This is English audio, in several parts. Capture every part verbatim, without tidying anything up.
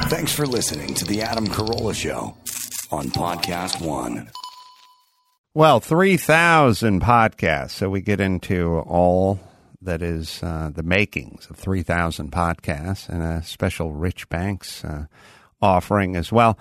Thanks for listening to The Adam Carolla Show on Podcast One. Well, three thousand podcasts. So we get into all that is uh, the makings of three thousand podcasts and a special Rich Banks uh, offering as well.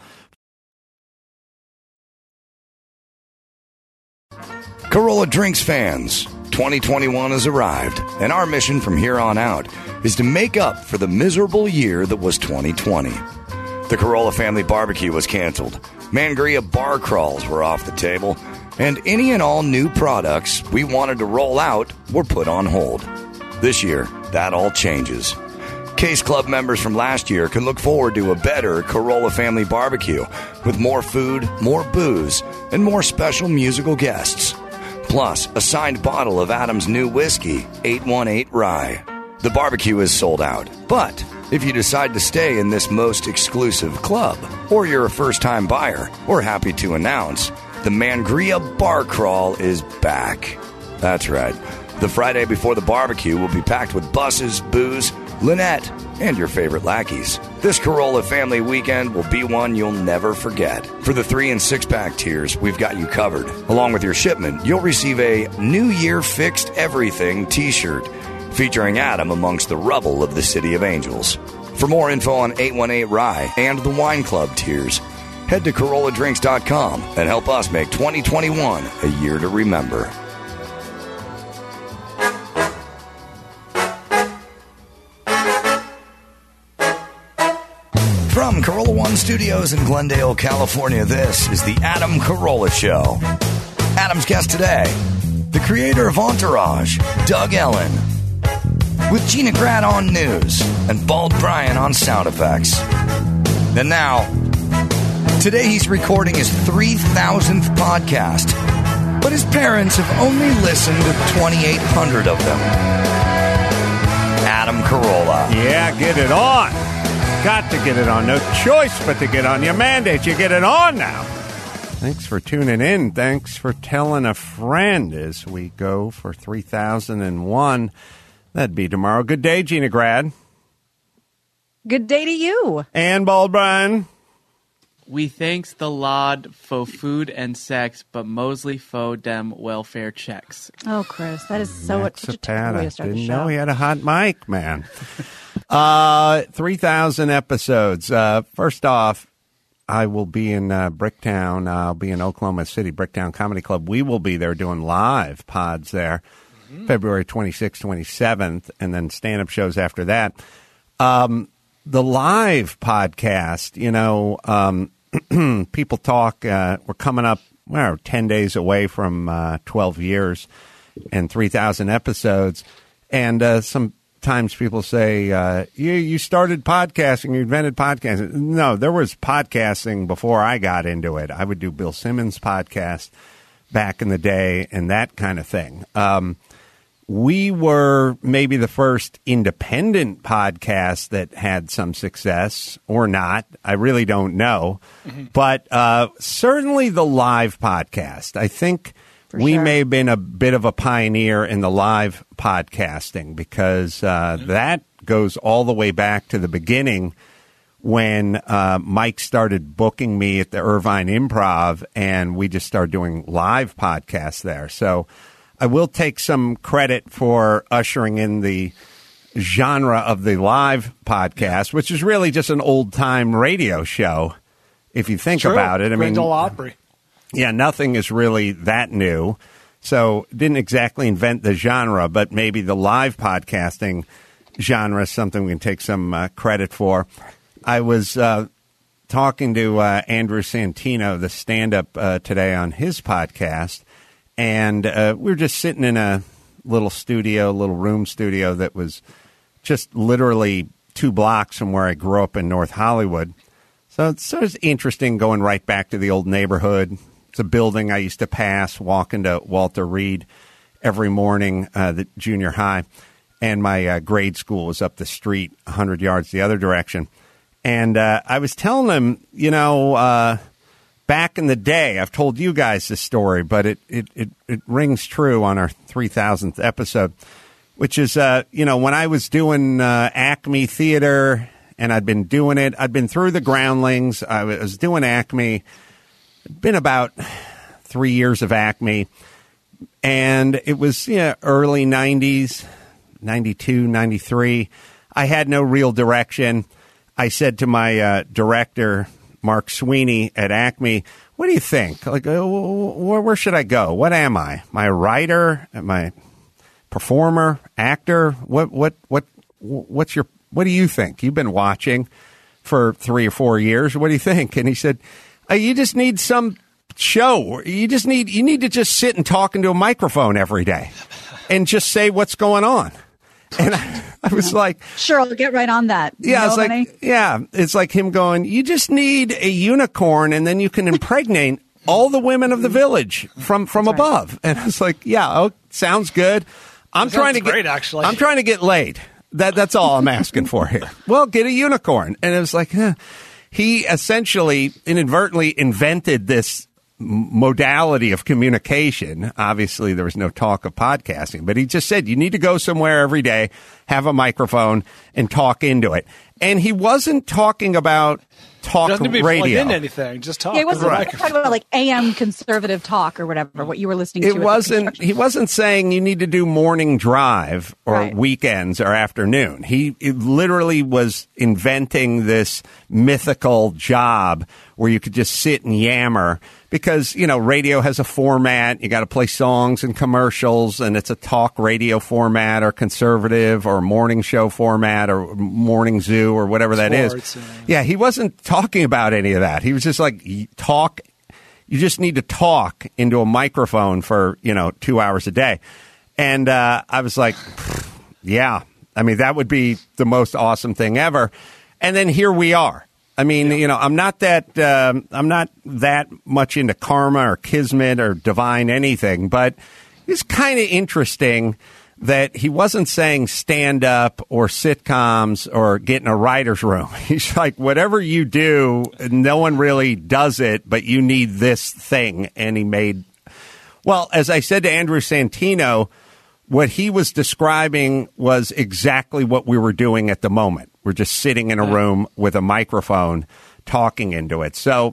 Carolla Drinks fans, twenty twenty-one has arrived, and our mission from here on out is to make up for the miserable year that was twenty twenty. The Carolla family barbecue was canceled, Mangria bar crawls were off the table, and any and all new products we wanted to roll out were put on hold. This year, that all changes. Case Club members from last year can look forward to a better Carolla family barbecue with more food, more booze, and more special musical guests. Plus, a signed bottle of Adam's new whiskey, eight one eight Rye. The barbecue is sold out, but if you decide to stay in this most exclusive club, or you're a first-time buyer, we're happy to announce the Mangria Bar Crawl is back. That's right. The Friday before the barbecue will be packed with buses, booze, Lynette, and your favorite lackeys. This Carolla family weekend will be one you'll never forget. For the three and six pack tiers, we've got you covered. Along with your shipment, you'll receive a New Year Fixed Everything t-shirt featuring Adam amongst the rubble of the City of Angels. For more info on eight one eight Rye and the Wine Club tiers, head to Carolla Drinks dot com and help us make twenty twenty-one a year to remember. From Carolla One Studios in Glendale, California, this is the Adam Carolla Show. Adam's guest today, the creator of Entourage, Doug Ellin, with Gina Grad on news and Bald Brian on sound effects. And now, today he's recording his three thousandth podcast, but his parents have only listened to twenty-eight hundred of them. Adam Carolla. Yeah, get it on. Got to get it on. No choice but to get on. Your mandate, you get it on now. Thanks for tuning in. Thanks for telling a friend as we go for three thousand one. That'd be tomorrow. Good day, Gina Grad. Good day to you. And Bald Brian. We thanks the Lord for food and sex, but mostly for dem welfare checks. Oh, Chris, that is so Max such a terrible way to start Didn't the show. know he had a hot mic, man. uh, three thousand episodes. Uh, first off, I will be in uh, Bricktown. I'll be in Oklahoma City, Bricktown Comedy Club. We will be there doing live pods there, mm-hmm. February twenty-sixth, twenty-seventh, and then stand-up shows after that. Um, the live podcast, you know, um, people talk. Uh, we're coming up, well, ten days away from uh, twelve years and three thousand episodes. And uh, sometimes people say, uh, you, you started podcasting, you invented podcasting. No, there was podcasting before I got into it. I would do Bill Simmons' podcast back in the day and that kind of thing. Um, we were maybe the first independent podcast that had some success or not. I really don't know. Mm-hmm. But uh, certainly the live podcast. I think For we sure. may have been a bit of a pioneer in the live podcasting because uh, mm-hmm. that goes all the way back to the beginning when uh, Mike started booking me at the Irvine Improv, and we just started doing live podcasts there. So I will take some credit for ushering in the genre of the live podcast, which is really just an old-time radio show, if you think True. about it. I Grand mean, Ole Opry. Yeah, nothing is really that new. So didn't exactly invent the genre, but maybe the live podcasting genre is something we can take some uh, credit for. I was uh, talking to uh, Andrew Santino, the stand-up, uh, today on his podcast, and uh, we were just sitting in a little studio, little room studio that was just literally two blocks from where I grew up in North Hollywood. So it's sort of interesting going right back to the old neighborhood. It's a building I used to pass, walking to Walter Reed every morning, uh, the junior high. And my uh, grade school was up the street, one hundred yards the other direction. And uh, I was telling him, you know, uh, back in the day, I've told you guys this story, but it, it, it, it rings true on our three thousandth episode, which is, uh, you know, when I was doing uh, Acme Theater and I'd been doing it. I'd been through the Groundlings. I was doing Acme. It'd been about three years of Acme, and it was yeah, early nineties, ninety-two, ninety-three. I had no real direction. I said to my uh, director, Mark Sweeney at Acme, what do you think? Like, uh, where, where should I go? What am I? Am I a writer? Am I a performer, actor? What, what, what, what's your, what do you think? You've been watching for three or four years. What do you think? And he said, uh, you just need some show. You just need, you need to just sit and talk into a microphone every day and just say what's going on. And I, I was like, sure, I'll get right on that. You yeah, know, it's like, honey? yeah, it's like him going, you just need a unicorn and then you can impregnate all the women of the village from, from That's above. Right. And I was like, yeah, oh, sounds good. I'm That trying to sounds get, great, actually. I'm trying to get laid. That, that's all I'm asking for here. Well, get a unicorn. And it was like, eh. He essentially inadvertently invented this modality of communication. Obviously, there was no talk of podcasting, but he just said you need to go somewhere every day, have a microphone, and talk into it. And he wasn't talking about talk Doesn't be radio. plugged into anything. Just talk. Yeah, it wasn't Right. talking about like A M conservative talk or whatever, what you were listening to. It at the wasn't. construction He wasn't saying you need to do morning drive or Right. weekends or afternoon. He it literally was inventing this mythical job where you could just sit and yammer because you know radio has a format. You got to play songs and commercials, and it's a talk radio format or conservative or morning show format or morning zoo or whatever that is. Sports, yeah. Yeah, he wasn't talking about any of that. He was just like talk. You just need to talk into a microphone for, you know, two hours a day. And uh, I was like, yeah, I mean, that would be the most awesome thing ever. And then here we are. I mean, yeah. you know, I'm not that um, I'm not that much into karma or kismet or divine anything, but it's kind of interesting that he wasn't saying stand up or sitcoms or get in a writer's room. He's like, whatever you do, no one really does it, but you need this thing. And he made, well, as I said to Andrew Santino, what he was describing was exactly what we were doing at the moment. We're just sitting in a room with a microphone talking into it. So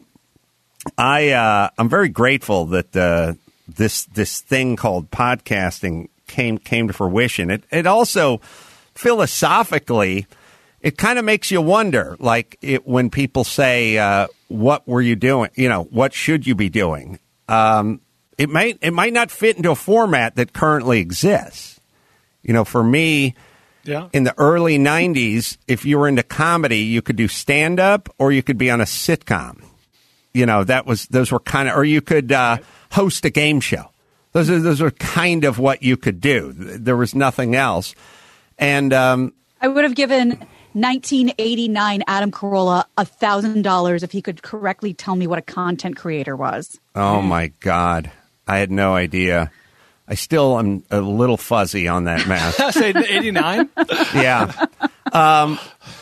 I, uh, I'm very grateful that uh, this this thing called podcasting came came to fruition. It it also philosophically, it kind of makes you wonder, like it, when people say, uh, "What were you doing?" You know, what should you be doing? Um, it might it might not fit into a format that currently exists. You know, for me, yeah. in the early nineties, if you were into comedy, you could do stand up or you could be on a sitcom. You know, that was those were kind of, or you could uh, host a game show. Those are those are kind of what you could do. There was nothing else. And um, I would have given nineteen eighty-nine Adam Carolla one thousand dollars if he could correctly tell me what a content creator was. Oh, my God. I had no idea. I still am a little fuzzy on that math. Say eighty-nine? Yeah. Um,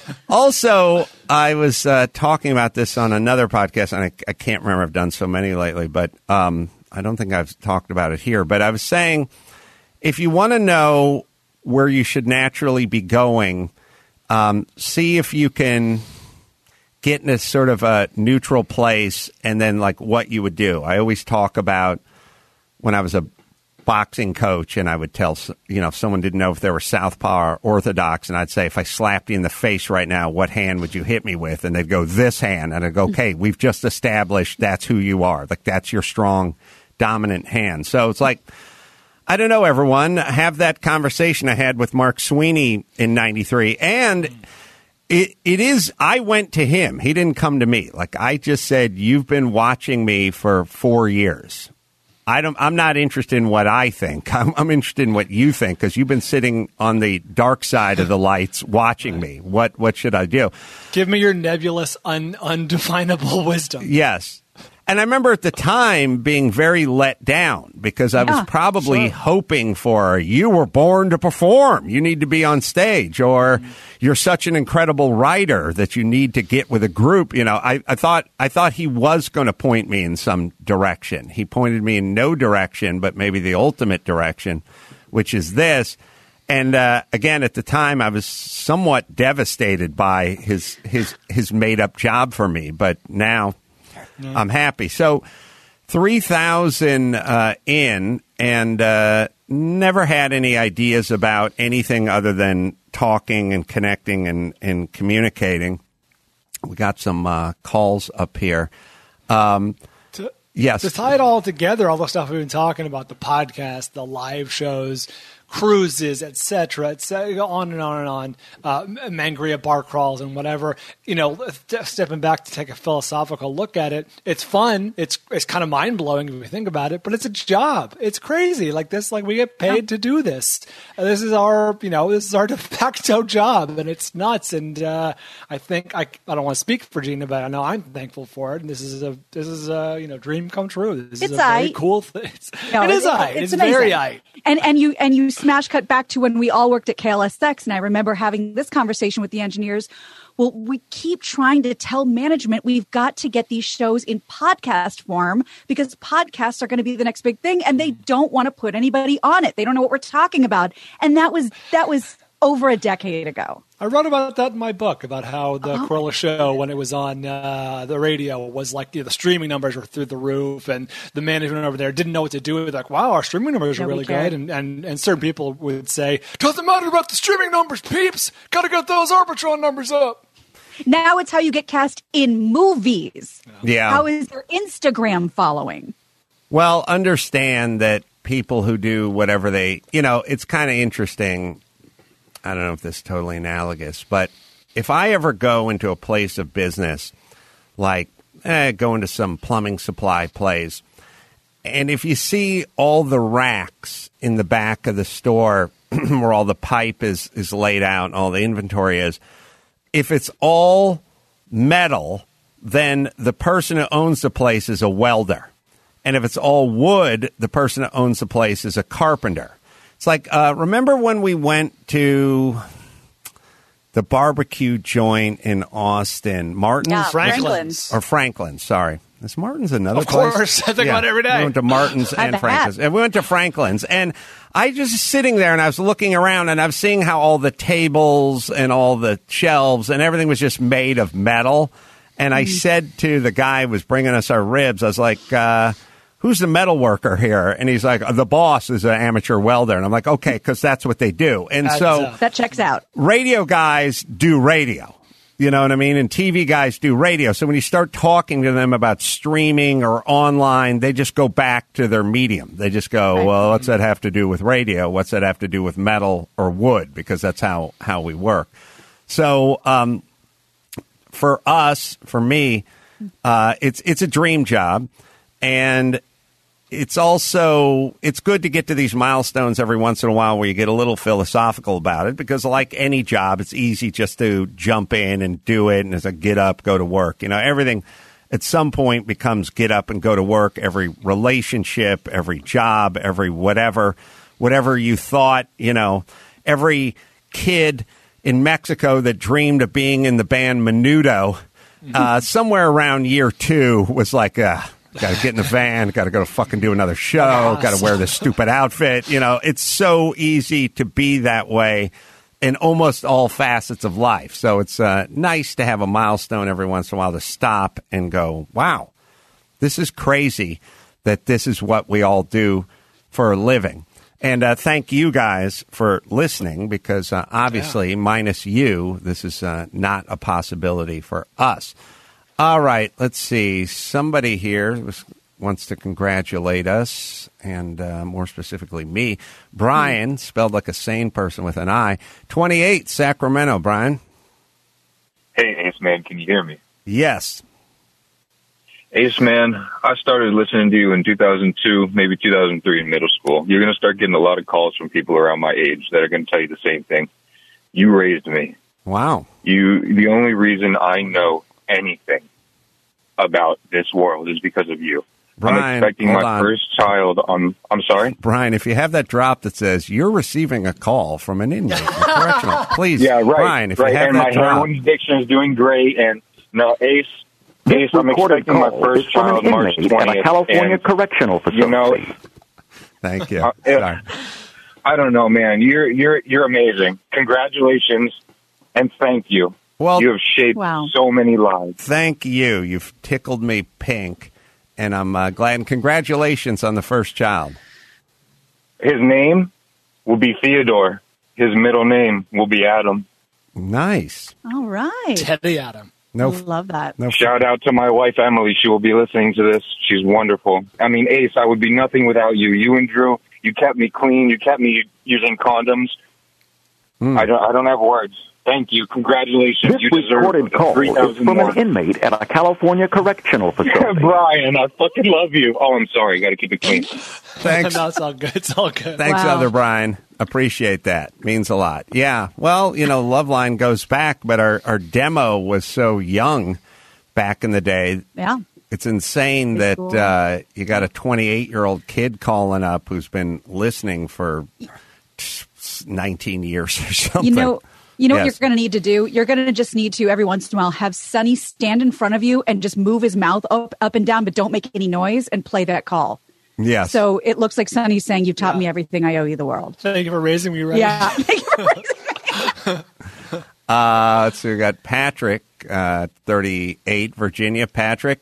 also, I was uh, talking about this on another podcast, and I, I can't remember. I've done so many lately, but um, I don't think I've talked about it here. But I was saying, if you want to know where you should naturally be going, um, see if you can get in a sort of a neutral place and then like what you would do. I always talk about when I was a boxing coach and I would tell, you know, if someone didn't know if they were southpaw or orthodox, and I'd say, if I slapped you in the face right now, what hand would you hit me with? And they'd go, this hand. And I'd go, okay, we've just established that's who you are. Like, that's your strong, dominant hand. So it's like, I don't know, everyone. Have that conversation I had with Mark Sweeney in ninety-three. And it it is, I went to him. He didn't come to me. Like, I just said, you've been watching me for four years. I don't, I'm not interested in what I think. I'm, I'm interested in what you think, because you've been sitting on the dark side of the lights watching me. What what should I do? Give me your nebulous, un, undefinable wisdom. Yes. And I remember at the time being very let down because I was Yeah, probably sure. hoping for, you were born to perform. You need to be on stage, or you're such an incredible writer that you need to get with a group. You know, I, I thought I thought he was going to point me in some direction. He pointed me in no direction, but maybe the ultimate direction, which is this. And uh, again, at the time, I was somewhat devastated by his his his made up job for me. But now yeah. I'm happy. So three thousand uh, in, and uh, never had any ideas about anything other than talking and connecting and, and communicating. We got some uh, calls up here. Um, to, yes. To tie it all together, all the stuff we've been talking about, the podcast, the live shows, cruises, et cetera, et cetera, on and on and on, uh, Mangria bar crawls and whatever. You know, stepping back to take a philosophical look at it, it's fun. It's it's kind of mind blowing if you think about it, but it's a job. It's crazy. Like this, like we get paid to do this. Uh, this is our, you know, this is our de facto job, and it's nuts. And uh, I think I, I don't want to speak for Gina, but I know I'm thankful for it. And this is a this is a you know dream come true. This it's is a very I. cool thing. It's, no, it is it, I. It's, it's very I. I. And and you and you smash cut back to when we all worked at K L S X, and I remember having this conversation with the engineers. Well, we keep trying to tell management we've got to get these shows in podcast form because podcasts are going to be the next big thing, and they don't want to put anybody on it. They don't know what we're talking about, and that was that was over a decade ago. I wrote about that in my book, about how the oh. Corolla show, when it was on uh, the radio, was like, you know, the streaming numbers were through the roof, and the management over there didn't know what to do with it. Like, wow, our streaming numbers are really good. And, and, and certain people would say, doesn't matter about the streaming numbers, peeps. Got to get those Arbitron numbers up. Now it's how you get cast in movies. Yeah. How is your Instagram following? Well, understand that people who do whatever they, you know, it's kind of interesting. I don't know if this is totally analogous, but if I ever go into a place of business, like eh, go into some plumbing supply place, and if you see all the racks in the back of the store where all the pipe is, is laid out and all the inventory is, if it's all metal, then the person who owns the place is a welder. And if it's all wood, the person who owns the place is a carpenter. It's like, uh, remember when we went to the barbecue joint in Austin, Martin's? Yeah, Franklin's. Franklin's. Or Franklin's, sorry. Is Martin's another Of place? course. I think about it every day. We went to Martin's I and bet. Franklin's. And we went to Franklin's. And I just sitting there and I was looking around and I was seeing how all the tables and all the shelves and everything was just made of metal. And I said to the guy who was bringing us our ribs, I was like, uh, who's the metal worker here? And he's like, the boss is an amateur welder. And I'm like, okay, because that's what they do. And Adds so up. That checks out. radio guys do radio. You know what I mean? And T V guys do radio. So when you start talking to them about streaming or online, they just go back to their medium. They just go, Right. well, what's that have to do with radio? What's that have to do with metal or wood? Because that's how, how we work. So um, for us, for me, uh, it's it's a dream job. And it's also, it's good to get to these milestones every once in a while where you get a little philosophical about it, because like any job, it's easy just to jump in and do it. And it's a get up, go to work. You know, everything at some point becomes get up and go to work. Every relationship, every job, every whatever, whatever you thought, you know, every kid in Mexico that dreamed of being in the band Menudo, uh, somewhere around year two was like, uh, got to get in the van, got to go fucking do another show, got to wear this stupid outfit. You know, it's so easy to be that way in almost all facets of life. So it's uh, nice to have a milestone every once in a while to stop and go, wow, this is crazy that this is what we all do for a living. And uh, thank you guys for listening, because uh, obviously, yeah. minus you, this is uh, not a possibility for us. All right, let's see. Somebody here was, wants to congratulate us, and uh, more specifically me. Brian, spelled like a sane person with an I. twenty-eight, Sacramento. Brian? Hey, Ace Man, can you hear me? Yes. Ace Man, I started listening to you in two thousand two, maybe two thousand three in middle school. You're going to start getting a lot of calls from people around my age that are going to tell you the same thing. You raised me. Wow. You. The only reason I know anything about this world is because of you. Brian, I'm expecting my on. first child on, I'm sorry? Brian, if you have that drop that says you're receiving a call from an inmate in correctional, please. Yeah, right. Brian, if right. you have and that my drop. heroin addiction is doing great. And no, Ace, Ace, I'm recorded expecting my call first is from child an March inmate twentieth. at a California and, correctional facility. You know, Thank you. Uh, Sorry. I don't know, man. You're you're you're amazing. Congratulations and thank you. Well, you have shaped wow. so many lives. Thank you. You've tickled me pink, and I'm uh, glad. And congratulations on the first child. His name will be Theodore. His middle name will be Adam. Nice. All right. Teddy Adam. No, Love that. no. Shout out to my wife, Emily. She will be listening to this. She's wonderful. I mean, Ace, I would be nothing without you. You and Drew, you kept me clean. You kept me using condoms. Mm. I don't I don't have words. Thank you. Congratulations. This you deserve recorded call three is thousand from more. an inmate at a California correctional facility. Brian, I fucking love you. Oh, I'm sorry. Got to keep it clean. Thanks. No, it's all good. It's all good. Thanks, Wow. other Brian. Appreciate that. Means a lot. Yeah. Well, you know, Loveline goes back, but our, our demo was so young back in the day. Yeah. It's insane Pretty that cool. uh, you got a twenty-eight-year-old kid calling up who's been listening for nineteen years or something. You know, you know what Yes. you're going to need to do? You're going to just need to, every once in a while, have Sonny stand in front of you and just move his mouth up, up and down, but don't make any noise and play that call. Yes. So it looks like Sonny's saying, "You've taught me everything. I owe you the world." Thank you for raising me right. Yeah. uh, let's see, we got Patrick, uh, thirty-eight, Virginia. Patrick,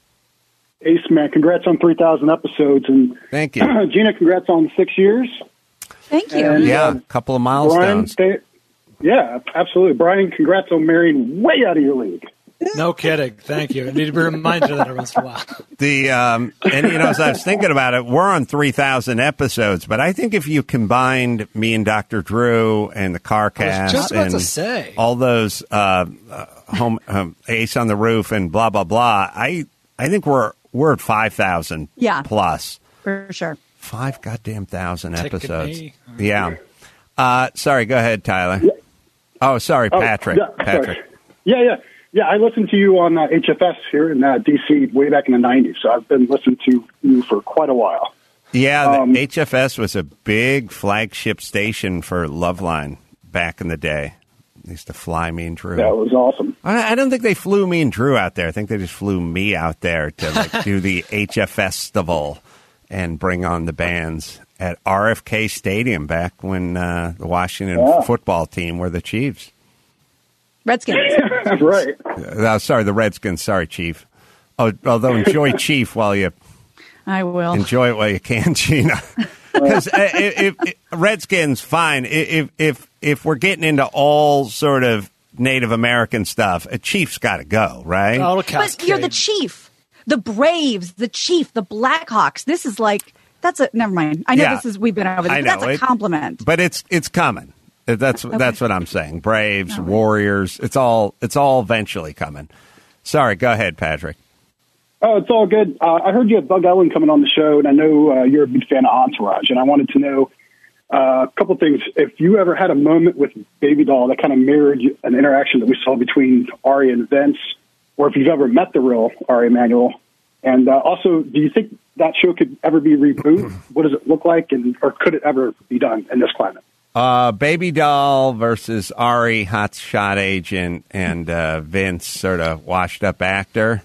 Ace, man, congrats on three thousand episodes. And thank you. Gina, congrats on six years. Thank you. And, Yeah, uh, a couple of Brian, milestones. stay, yeah, absolutely. Brian, congrats on marrying way out of your league. No kidding. Thank you. I need to be reminded of that every once in a while. The um, and you know, as I was thinking about it, we're on three thousand episodes, but I think if you combined me and Doctor Drew and the CarCast just about and to say. all those uh, uh, home um, Ace on the Roof and blah blah blah, I I think we're we're at five thousand Yeah. plus For sure. five goddamn thousand Ticking episodes. me. Yeah. Uh, sorry, go ahead, Tyler. Oh, sorry, Oh, Patrick. yeah, Patrick. sorry. Yeah, yeah. Yeah, I listened to you on uh, H F S here in uh, D C way back in the nineties, so I've been listening to you for quite a while. Yeah, the Um, H F S was a big flagship station for Loveline back in the day. They used to fly me and Drew. That was awesome. I I don't think they flew me and Drew out there. I think they just flew me out there to like do the H F Festival and bring on the bands at R F K Stadium back when uh, the Washington Yeah. football team were the Chiefs. Redskins. That's right. Uh, sorry, the Redskins. Sorry, Chief. Oh, although enjoy Chief while you I will. enjoy it while you can, Gina. Because if, if Redskins, fine. If if if we're getting into all sort of Native American stuff, a Chief's got to go, right? Oh, But you're the chief. The Braves, the Chief, the Blackhawks. This is like, that's a, never mind. I know Yeah. this is, we've been over this, I but that's know, a it- compliment. But it's it's coming. That's that's what I'm saying. Braves, Warriors. It's all it's all eventually coming. Sorry, go ahead, Patrick. Oh, it's all good. Uh, I heard you had Bug Ellen coming on the show, and I know uh, you're a big fan of Entourage, and I wanted to know uh, a couple things. If you ever had a moment with Baby Doll that kind of mirrored you- an interaction that we saw between Ari and Vince, or if you've ever met the real Ari Emanuel. And uh, also, do you think that show could ever be rebooted? What does it look like, and or could it ever be done in this climate? Uh, Baby Doll versus Ari, hotshot agent, and uh, Vince, sort of washed up actor.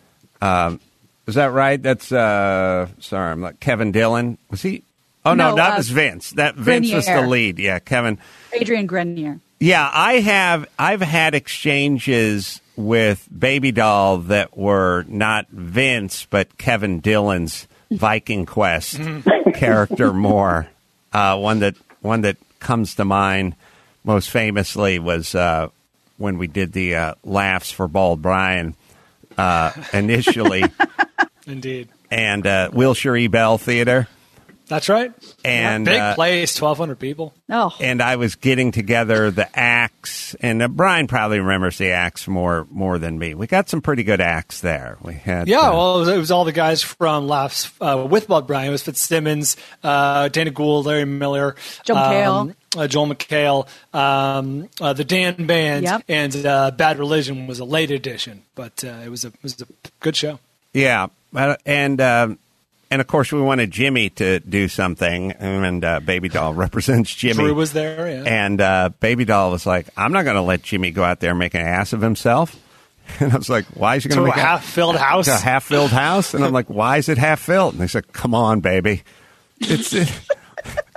Um, is that right? That's uh, sorry, I'm like Kevin Dillon. Was he? Oh no, No, that uh, was Vince. That Vince was the Grenier. lead. Yeah, Kevin. Adrian Grenier. Yeah, I have. I've had exchanges with Baby Doll that were not Vince, but Kevin Dillon's Viking Quest character more. Uh, one that one that comes to mind most famously was uh, when we did the uh, Laughs for Bald Brian uh, initially, Indeed. and uh, Wilshire E. Bell Theater. That's right. And Big uh, place, twelve hundred people. Oh, and I was getting together the acts, and uh, Brian probably remembers the acts more more than me. We got some pretty good acts there. We had Yeah, uh, well, it was, it was all the guys from Laughs uh, with Bud Brian. It was Fitzsimmons, uh, Dana Gould, Larry Miller, Joel um, uh, Joel McHale, um, uh, the Dan Band, Yep. and uh, Bad Religion was a late edition, but uh, it was a it was a good show. yeah, uh, and um, and of course we wanted Jimmy to do something, and uh, Baby Doll represents Jimmy. Drew was there, yeah. And uh, Baby Doll was like, "I'm not going to let Jimmy go out there and make an ass of himself." And I was like, "Why is he going To to a make half-filled house? To a half-filled house?" And I'm like, "Why is it half-filled?" And they said, "Come on, baby, it's." It.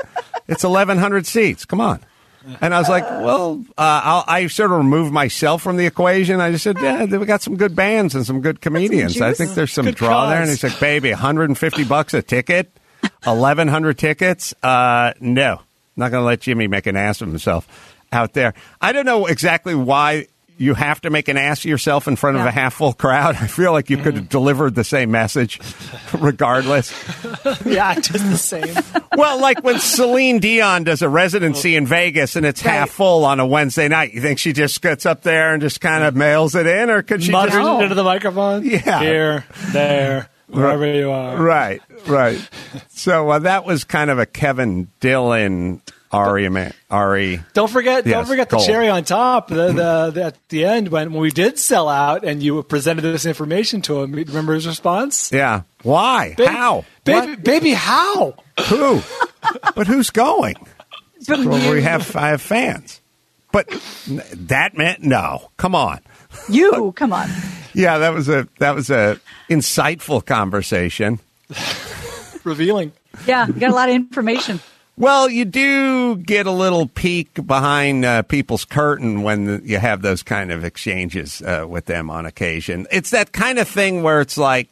It's eleven hundred seats. Come on. And I was like, well, uh, I'll, I sort of removed myself from the equation. I just said, yeah, we got some good bands and some good comedians. I think there's some Good draw cause. there. And he's like, baby, one hundred fifty bucks a ticket, eleven hundred tickets. Uh, no, not going to let Jimmy make an ass of himself out there. I don't know exactly why you have to make an ass of yourself in front of Yeah. a half full crowd. I feel like you could have delivered the same message regardless. Yeah, just the same. Well, like when Celine Dion does a residency in Vegas and it's Right. half full on a Wednesday night, you think she just gets up there and just kind of mails it in, or could she Mutters just... into the microphone. Yeah. Here, there, wherever you are. Right, right. So uh, that was kind of a Kevin Dillon, Ari, Ma- Ari. Don't forget, don't Yes, forget the Cole. cherry on top. The, the, the at the end when, when we did sell out and you presented this information to him. Remember his response? Yeah. Why? Baby, How? baby, What? baby, how? Who? But who's going? From Well, you. we have I have fans. But n- that meant no. Come on. You, come on. Yeah, that was a that was a insightful conversation. Revealing. Yeah, you got a lot of information. Well, you do get a little peek behind uh, people's curtain when the, you have those kind of exchanges uh, with them on occasion. It's that kind of thing where it's like,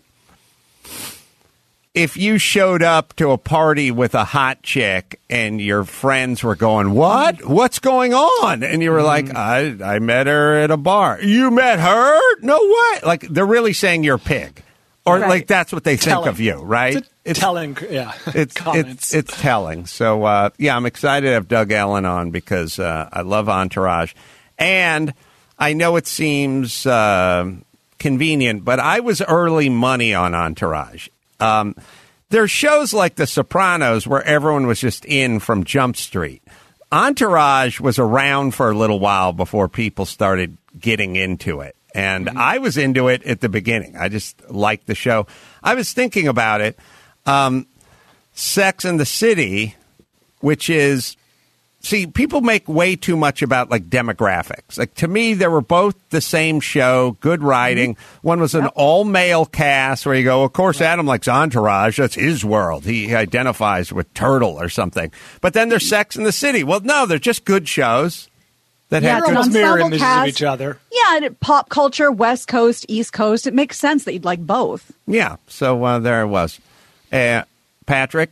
if you showed up to a party with a hot chick and your friends were going, what? What's going on? And you were like, I, I met her at a bar. You met her? No way. Like, they're really saying you're a pig. Or, Right. like, that's what they think Telling. of you, right? It's telling, yeah. it's comments. it's it's telling. So uh, yeah, I'm excited to have Doug Ellen on because uh, I love Entourage, and I know it seems uh, convenient, but I was early money on Entourage. Um, there's shows like The Sopranos where everyone was just in from Jump Street. Entourage was around for a little while before people started getting into it. And I was into it at the beginning. I just liked the show. I was thinking about it. Um, Sex and the City, which is, see, people make way too much about like demographics. Like to me, they were both the same show, good writing. One was an all male cast where you go, of course, Adam likes Entourage. That's his world. He identifies with Turtle or something. But then there's Sex and the City. Well, no, they're just good shows that Yeah, have it's an good. Almost mirror ensemble images cast. of each other. Yeah, and it- pop culture, West Coast, East Coast. It makes sense that you'd like both. Yeah, so uh, there it was. Uh, Patrick,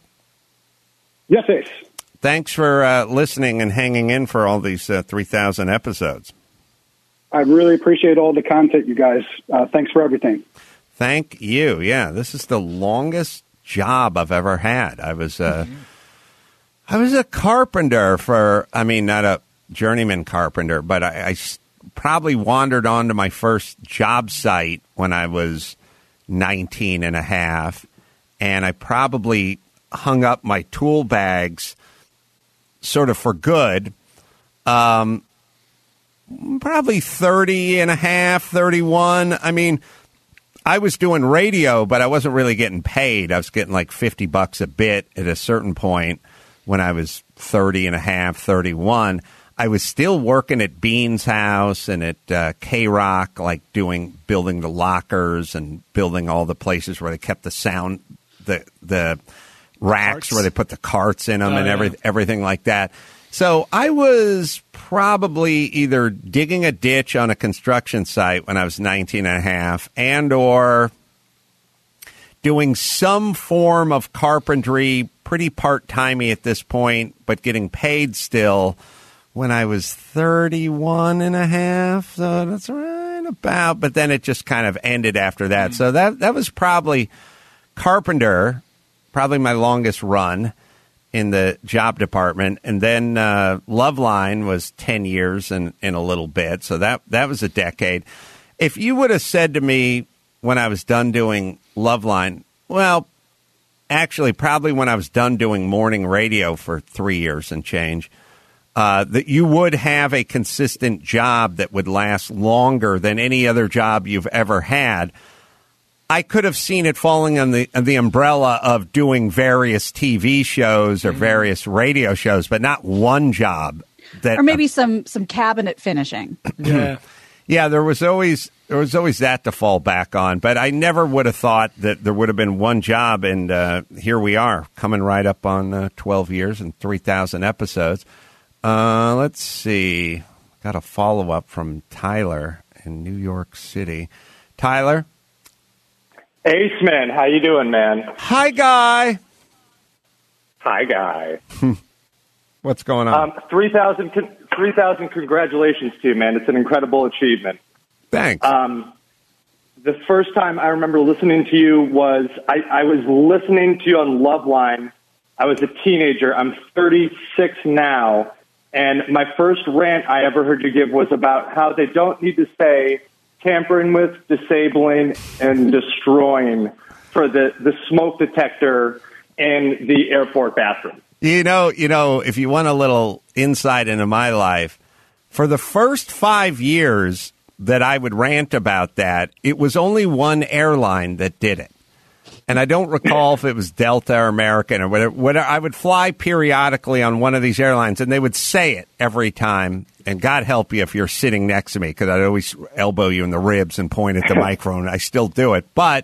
Yes, Ace. thanks for uh, listening and hanging in for all these uh, three thousand episodes. I really appreciate all the content, you guys. Uh, thanks for everything. Thank you. Yeah, this is the longest job I've ever had. I was uh, I was a carpenter for, I mean, not a journeyman carpenter, but I, I s- probably wandered onto my first job site when I was nineteen and a half, and I probably hung up my tool bags sort of for good. Um, probably thirty and a half, thirty-one. I mean, I was doing radio, but I wasn't really getting paid. I was getting like fifty bucks a bit at a certain point when I was thirty and a half, thirty-one. I was still working at Bean's house and at uh, K-Rock, like doing, building the lockers and building all the places where they kept the sound, the the racks Carts. where they put the carts in them Oh, and yeah. every, everything like that. So I was probably either digging a ditch on a construction site when I was nineteen and a half and or doing some form of carpentry, pretty part-timey at this point, but getting paid still when I was thirty-one and a half. So that's right about, but then it just kind of ended after that. So that that was probably carpenter, probably my longest run in the job department. And then uh, Loveline was ten years and in a little bit. So that, that was a decade. If you would have said to me when I was done doing Loveline, well, actually, probably when I was done doing morning radio for three years and change, uh, that you would have a consistent job that would last longer than any other job you've ever had, I could have seen it falling on the on the umbrella of doing various T V shows or various radio shows, but not one job. That Or maybe some some cabinet finishing. Yeah. yeah, there was always there was always that to fall back on. But I never would have thought that there would have been one job, and uh, here we are, coming right up on uh, twelve years and three thousand episodes. Uh, let's see. Got a follow-up from Tyler in New York City. Tyler? Ace Man, how you doing, man? Hi, Guy. Hi, Guy. What's going on? Um, three thousand, three thousand congratulations to you, man. It's an incredible achievement. Thanks. Um, the first time I remember listening to you was, I, I was listening to you on Loveline. I was a teenager. I'm thirty-six now. And my first rant I ever heard you give was about how they don't need to say tampering with, disabling, and destroying for the, the smoke detector in the airport bathroom. You know, you know, if you want a little insight into my life, for the first five years that I would rant about that, it was only one airline that did it. And I don't recall if it was Delta or American or whatever, whatever. I would fly periodically on one of these airlines, and they would say it every time. And God help you if you're sitting next to me, because I'd always elbow you in the ribs and point at the microphone. I still do it. But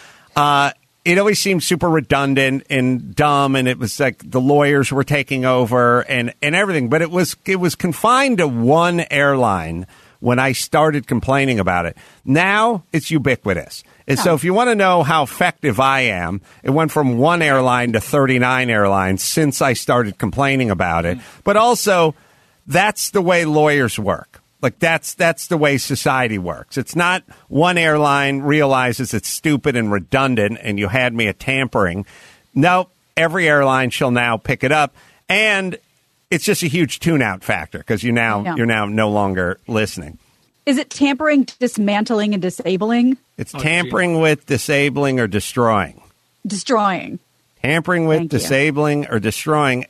uh, it always seemed super redundant and dumb, and it was like the lawyers were taking over and, and everything. But it was it was confined to one airline when I started complaining about it. Now it's ubiquitous. And so if you want to know how effective I am, it went from one airline to thirty-nine airlines since I started complaining about it. But also, that's the way lawyers work. Like, that's that's the way society works. It's not one airline realizes it's stupid and redundant and you had me at tampering. No, every airline shall now pick it up. And it's just a huge tune-out factor because you now, Yeah. you're now no longer listening. Is it tampering, dismantling, and disabling? It's tampering with, disabling, or destroying. Destroying. Tampering with, Thank you. disabling, or destroying.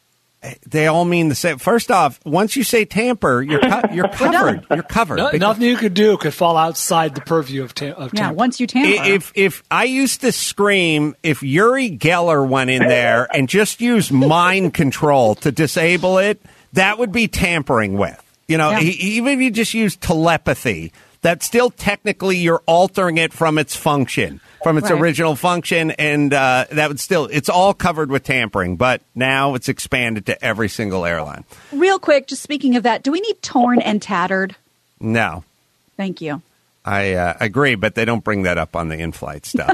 They all mean the same. First off, once you say tamper, you're co- you're covered. You're covered. No, Because nothing you could do could fall outside the purview of, ta- of Yeah, tamper. once you tamper. If if I used to scream, if Uri Geller went in there and just used mind control to disable it, that would be tampering with. You know, Yeah. he, even if you just use telepathy, that's still technically you're altering it from its function, from its Right. original function, and uh, that would still, it's all covered with tampering, but now it's expanded to every single airline. Real quick, just speaking of that, do we need torn and tattered? No, Thank you. I uh, agree, but they don't bring that up on the in-flight stuff.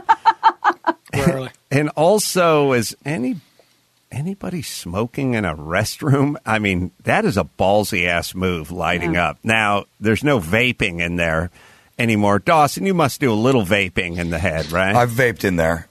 Rarely. And also, is any anybody smoking in a restroom? I mean, that is a ballsy ass move, lighting Yeah. up. Now, there's no vaping in there anymore. Dawson, you must do a little vaping in the head, right? I've vaped in there.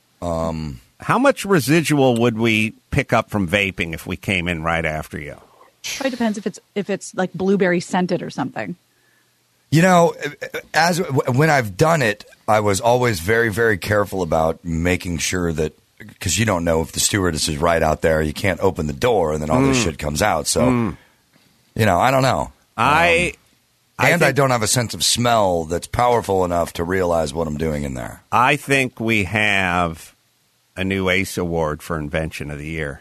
How much residual would we pick up from vaping if we came in right after you? Probably depends if it's if it's like blueberry scented or something. You know, as when I've done it, I was always very, very careful about making sure that, because you don't know if the stewardess is right out there. You can't open the door, and then all this shit comes out. So, you know, I don't know. I, I And I, think, don't have a sense of smell that's powerful enough to realize what I'm doing in there. I think we have a new ACE award for Invention of the Year.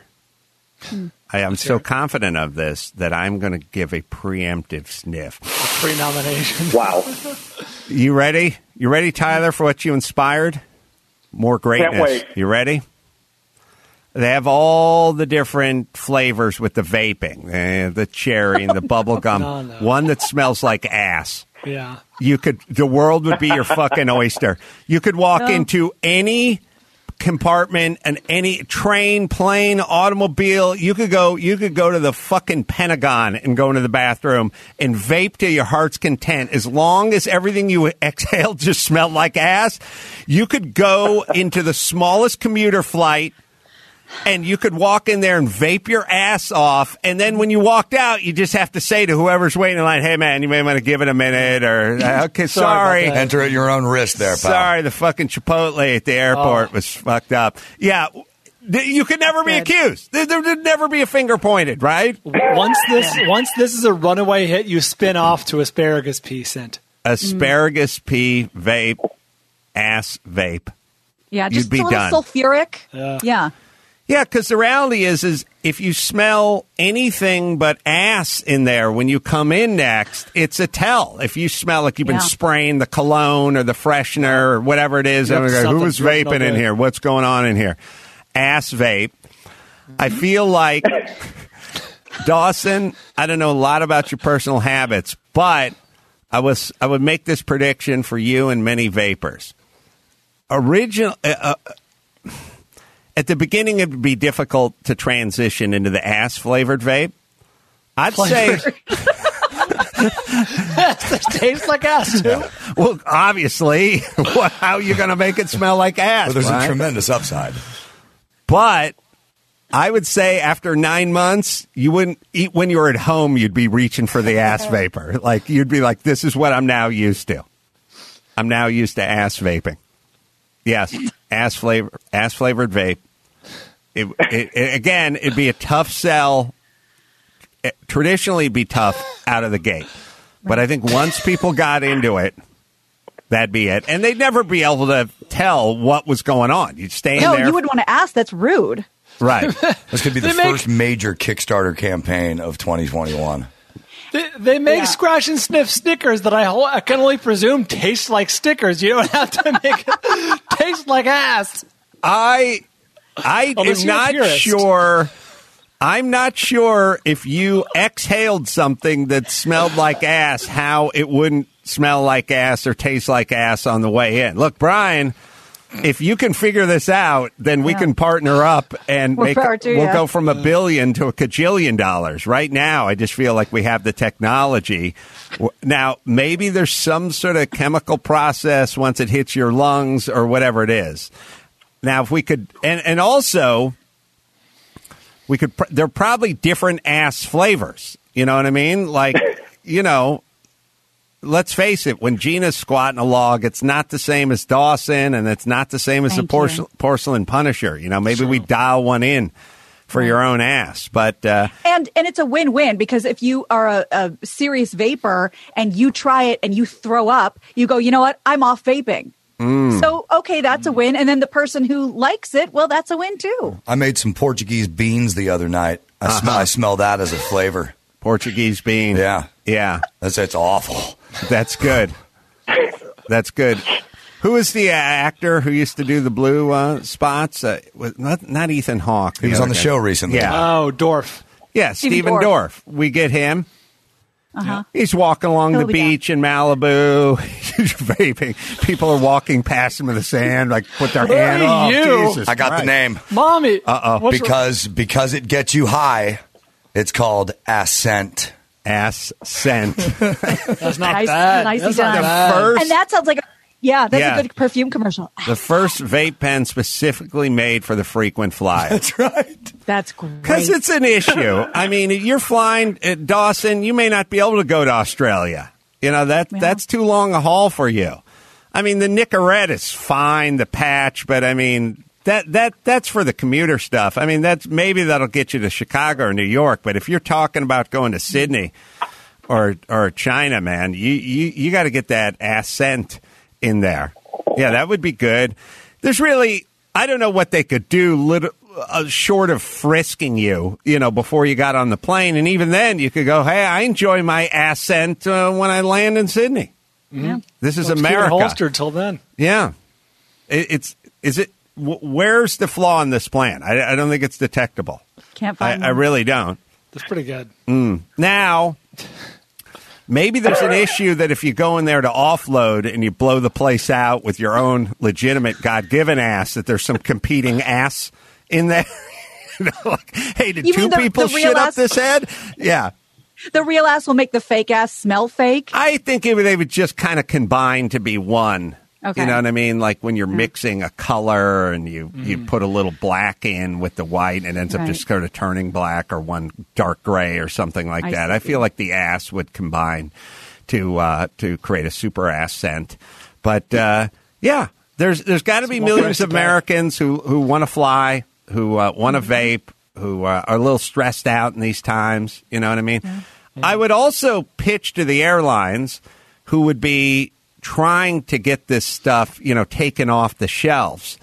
I am so confident of this that I'm going to give a preemptive sniff. Pre-nomination. Wow. You ready? You ready, Tyler, for what you inspired? More greatness. Can't wait. You ready? They have all the different flavors with the vaping, uh, the cherry and the bubble gum. No, no. One that smells like ass. Yeah. You could, the world would be your fucking oyster. You could walk No. into any compartment and any train, plane, automobile. You could go, you could go to the fucking Pentagon and go into the bathroom and vape to your heart's content. As long as everything you exhaled just smelled like ass, you could go into the smallest commuter flight and you could walk in there and vape your ass off. And then when you walked out, you just have to say to whoever's waiting in line, hey, man, you may want to give it a minute. Or, okay, sorry. Sorry about that. Enter at your own risk there, pal. Sorry, the fucking Chipotle at the airport Oh. was fucked up. Yeah, th- you could never be Good. accused. There there would never be a finger pointed, right? Once this once this is a runaway hit, you spin off to asparagus pea scent. Asparagus pea vape, ass vape. Yeah, You'd just be a little done. sulfuric. Yeah. Yeah. Yeah, because the reality is, is if you smell anything but ass in there when you come in next, it's a tell. If you smell like you've been Yeah. spraying the cologne or the freshener or whatever it is, Yep, and we go, who was something's vaping no in good. here? What's going on in here? Ass vape. I feel like, Dawson, I don't know a lot about your personal habits, but I was I would make this prediction for you and many vapors. Original. Uh, uh, At the beginning, it would be difficult to transition into the ass-flavored vape. I'd say, It tastes like ass, too. well, obviously, what, how are you going to make it smell like ass? Well, there's right? a tremendous upside. But I would say after nine months, you wouldn't eat when you were at home. You'd be reaching for the ass vapor. Like you'd be like, "This is what I'm now used to. I'm now used to ass vaping." Yes, ass flavor, ass flavored vape. It, it, it, again, it'd be a tough sell. It, traditionally, it'd be tough out of the gate, but I think once people got into it, that'd be it, and they'd never be able to tell what was going on. You'd stay in No, there, you would want to ask. That's rude. right? This could be the They make- first major Kickstarter campaign of twenty twenty-one. They, they make Yeah. scratch and sniff stickers that I, ho- I can only presume taste like stickers. You don't have to make it taste like ass. I I Unless am you're a not purist. sure. I'm not sure if you exhaled something that smelled like ass, how it wouldn't smell like ass or taste like ass on the way in. Look, Brian, if you can figure this out, then we Yeah. can partner up and More make. power to We'll ya. go from a billion to a cajillion dollars. Right now, I just feel like we have the technology. W- Now, maybe there's some sort of chemical process once it hits your lungs or whatever it is. Now, if we could, and, and also, we could, pr- there are probably different ass flavors. You know what I mean? Like, you know, let's face it, when Gina's squatting a log, it's not the same as Dawson, and it's not the same as Thank the porcel- porcelain Punisher. You know, maybe we dial one in for your own ass. But, uh, And and it's a win-win because if you are a, a serious vapor and you try it and you throw up, you go, you know what? I'm off vaping. Mm. So, okay, that's a win. And then the person who likes it, well, that's a win too. I made some Portuguese beans the other night. I, smell, I smell that as a flavor. Portuguese bean. Yeah. Yeah. That's, that's awful. That's good. That's good. Who is the uh, actor who used to do the blue uh, spots? Uh, was- not, not Ethan Hawke. He was on the other guy. show recently. Yeah. Oh, Dorf. Yeah, Stephen Stephen Dorff. Dorff. We get him. Uh-huh. He's walking along He'll the be down. beach in Malibu. He's vaping. People are walking past him in the sand, like put their hand Hey, up. you. Jesus I got Christ. the name. Mommy. Uh-oh. What's Because because it gets you high, it's called ascent. Ass scent. That's not Nice- bad. nicely That's not done. bad. First- And that sounds like a, yeah, that's Yeah. a good perfume commercial. The first vape pen specifically made for the frequent flyer. That's right. That's great. Because it's an issue. I mean, you're flying at Dawson, you may not be able to go to Australia. You know, that Yeah. that's too long a haul for you. I mean, the Nicorette is fine, the patch, but I mean, that that that's for the commuter stuff. I mean, that's maybe that'll get you to Chicago or New York, but if you're talking about going to Sydney or or China, man, you you, you got to get that ascent in there. Yeah, that would be good. There's really, I don't know what they could do little, uh, short of frisking you, you know, before you got on the plane. And even then, you could go, hey, I enjoy my ascent uh, when I land in Sydney. Yeah. This is Let's keep it America. holstered till then. Yeah. It, it's, is it, w- where's the flaw in this plan? I, I don't think it's detectable. Can't I, find I one. really don't. That's pretty good. Now, maybe there's an issue that if you go in there to offload and you blow the place out with your own legitimate God-given ass, that there's some competing ass in there. You know, like, hey, did You two mean the- people the real shit up ass- this head? Yeah. The real ass will make the fake ass smell fake. I think it would, they would just kind of combine to be one. Okay. You know what I mean? Like when you're mixing a color and you, you put a little black in with the white and it ends up Right. just sort of turning black or one dark gray or something like I that. see. I feel like the ass would combine to uh, to create a super ass scent. But uh, yeah, there's there's got to be Small millions price of to pay. Americans who, who want to fly, who uh, want to Mm-hmm. vape, who uh, are a little stressed out in these times. You know what I mean? I would also pitch to the airlines who would be trying to get this stuff, you know, taken off the shelves.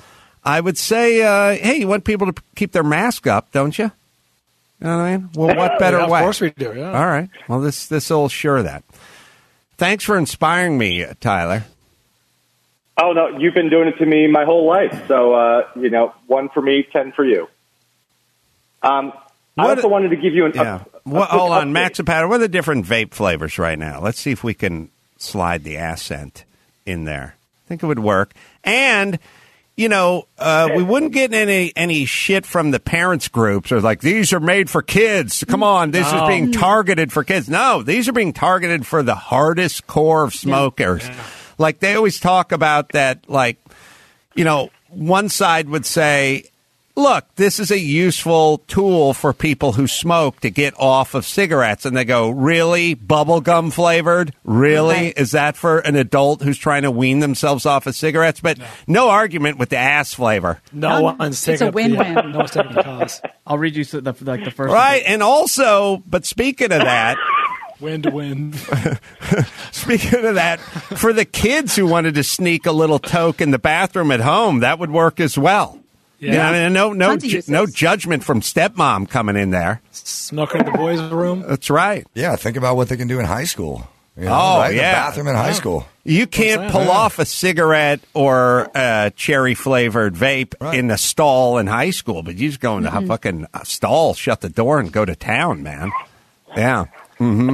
I would say, uh, hey, you want people to keep their mask up, don't you? You know what I mean? Well, what better yeah, way? Of course we do, yeah. All right. Well, this this will assure that. Thanks for inspiring me, Tyler. Oh, no, you've been doing it to me my whole life. So, uh, you know, one for me, ten for you. Um, I What- also wanted to give you an Yeah. up, a Well, quick hold on, update. Max and Pat, what are the different vape flavors right now? Let's see if we can slide the accent in there. I think it would work. And, you know, uh, we wouldn't get any any shit from the parents groups or like, these are made for kids. Come on, this is No. being targeted for kids. No, these are being targeted for the hardest core of smokers. Yeah. Like they always talk about that, like, you know, one side would say, look, this is a useful tool for people who smoke to get off of cigarettes. And they go, really? Bubblegum flavored? Really? Right. Is that for an adult who's trying to wean themselves off of cigarettes? But no argument with the ass flavor. No Um, one's it's taking a up the- win-win. No one's taking the cause. I'll read you so the, like the first Right. And also, but speaking of that, Win to win. speaking of that, for the kids who wanted to sneak a little toke in the bathroom at home, that would work as well. Yeah. You know, and no, no, Tons of ju- uses. no judgment from stepmom coming in there. Smoking in the boys' room. That's right. Yeah, think about what they can do in high school. You know, Oh, right? yeah. The bathroom in high school. You can't saying, pull yeah. off a cigarette or a cherry flavored vape Right. in a stall in high school, but you just go into a fucking uh, stall, shut the door, and go to town, man. Yeah. Mm-hmm.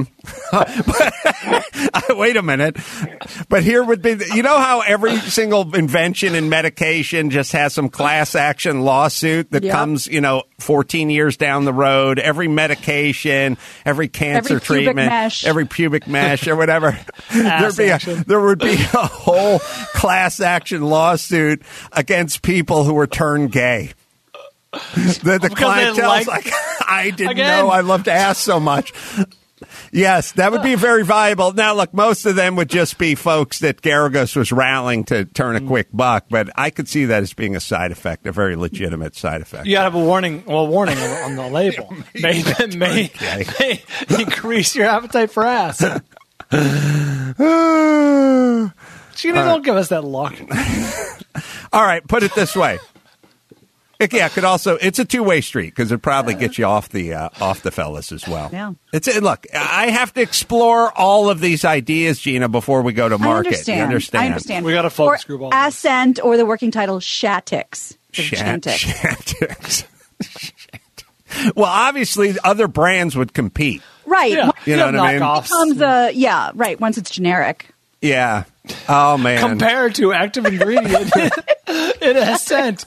But, wait a minute. But here would be, the, you know how every single invention and medication just has some class action lawsuit that Yep. comes, you know, fourteen years down the road. Every medication, every cancer Every pubic treatment, mesh. every pubic mesh or whatever. There'd be a, action. there would be a whole class action lawsuit against people who were turned gay. The, the Because they clientele's like- like, I didn't Again. know I loved ass so much. Yes, that would be very viable. Now, look, most of them would just be folks that Garagos was rallying to turn a quick buck, but I could see that as being a side effect, a very legitimate side effect. You got to have a warning, well, warning on on the label. May, may, may increase your appetite for ass. Gina, don't give us that look. All right, put it this way. It, yeah, it could also. It's a two-way street because it probably gets you off the uh, off the fellas as well. Yeah. It's it, look. I have to explore all of these ideas, Gina, before we go to I market. understand. You understand? I understand. We gotta focus group all Or this. Ascent, or the working title Shatix. Shat- Chantix. Shatix. Well, obviously, other brands would compete. Right. Yeah. Once You know have what I mean? knockoffs. it becomes a, yeah, right. Once it's generic. Yeah. Oh man. Compared to active ingredient in Ascent.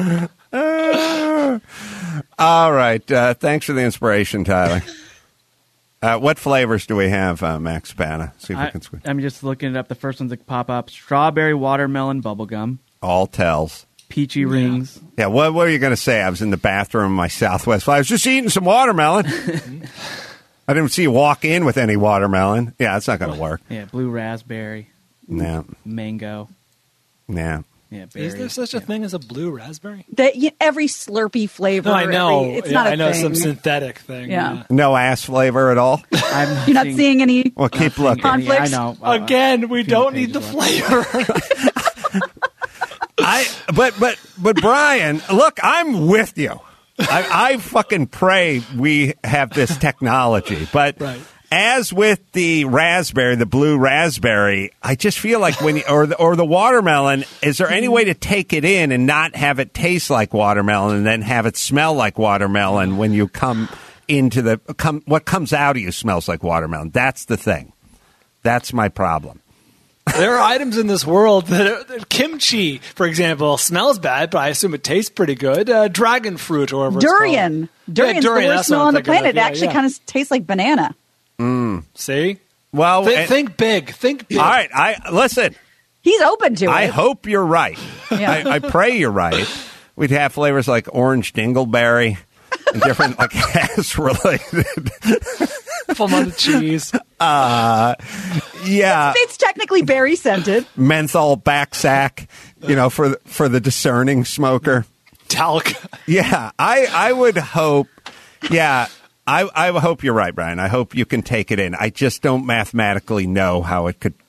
All right. Uh, thanks for the inspiration, Tyler. Uh, what flavors do we have, uh, Max Pana? See if we I, can squeeze. I'm just looking it up. The first ones that pop up: strawberry watermelon bubblegum, All tells. peachy rings. Yeah, what, what were you going to say? I was in the bathroom of my Southwest. I was just eating some watermelon. I didn't see you walk in with any watermelon. Yeah, that's not going to work. Yeah, blue raspberry, No, mango. no. Yeah, berry. Is there such a thing as a blue raspberry? That you, every Slurpee flavor. No, I know. every- it's Yeah, not a I know thing. some synthetic thing. Yeah. No ass flavor at all? I'm You're not seeing any. Well, keep seeing looking. any- Conflicts? I know. Uh, Again, we few don't need the pages left. flavor. I, but, but, but Brian, look, I'm with you. I, I fucking pray we have this technology. But Right. as with the raspberry, the blue raspberry, I just feel like when you, or the, or the watermelon, is there any way to take it in and not have it taste like watermelon and then have it smell like watermelon when you come into the, come, what comes out of you smells like watermelon? That's the thing. That's my problem. There are items in this world that, are, that kimchi, for example, smells bad, but I assume it tastes pretty good. Uh, dragon fruit, or whatever Durian. it's called. Durian's Yeah, durian, the that's worst what smell I'm on the thinking planet. of. It Yeah, actually yeah. kind of tastes like banana. See? Well, Th- and- think big. Think big. all right. I listen. He's open to it. I hope you're right. Yeah. I, I pray you're right. We'd have flavors like orange dingleberry and different like ass related. Full amount of cheese. Uh, yeah, It's technically berry scented. menthol back sack. You know, for the, for the discerning smoker. Talc. Yeah, I I would hope. Yeah. I, I hope you're right, Brian. I hope you can take it in. I just don't mathematically know how it could